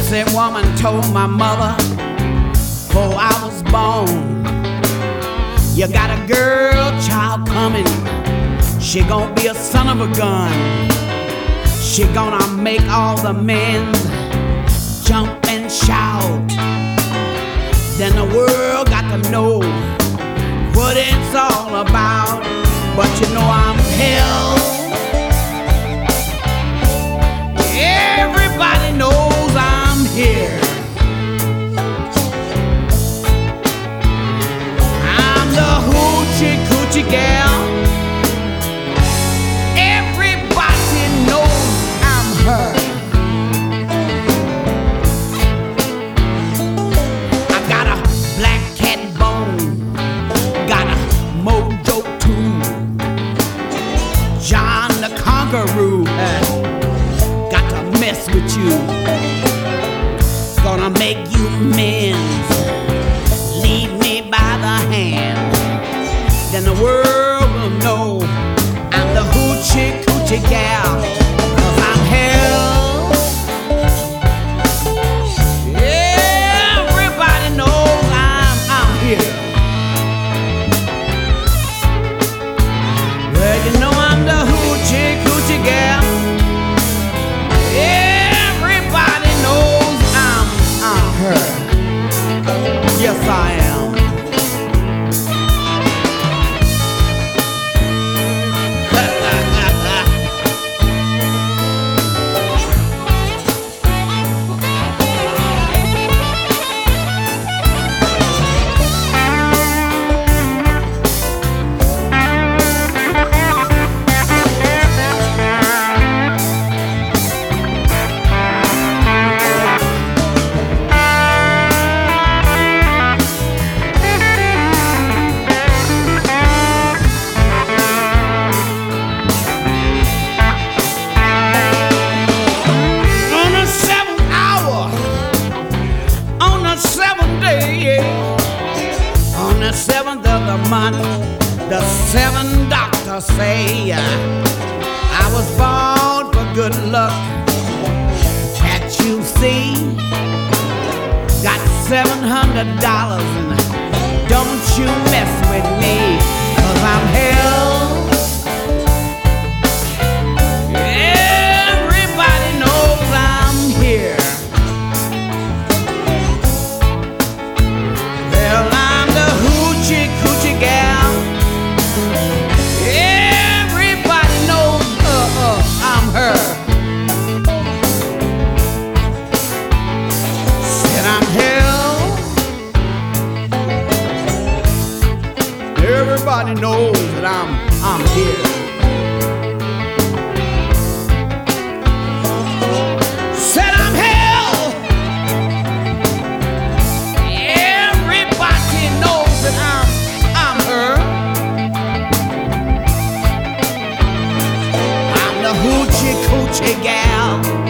Said woman told my mother before I was born, you got a girl child coming, she gon' be a son of a gun. She gonna make all the men jump and shout. Then the world got to know what it's all about. But you know I'm hell. Everybody knows I'm here. I'm the hoochie coochie gal. Everybody knows I'm her. I got a black cat bone, got a mojo too. John the Conqueror got to mess with you. Gonna make you amends. Lead me by the hand. Then the world will know I'm the hoochie coochie gal. 'Cause I'm hell. Everybody knows I'm here. Well, you know I'm the hoochie coochie gal. Everybody knows I'm her. Yes, I am. The 7th of the month, the 7 doctors say I was born for good luck. That you see, got $700 and don't you mess with me, 'cause I'm hell. Everybody knows I'm here. Well, I'm the hoochie coochie gal. Everybody knows I'm her. Said I'm hell. Everybody knows that I'm here. Said I'm hell. Everybody knows that I'm her. I'm the hoochie coochie gal.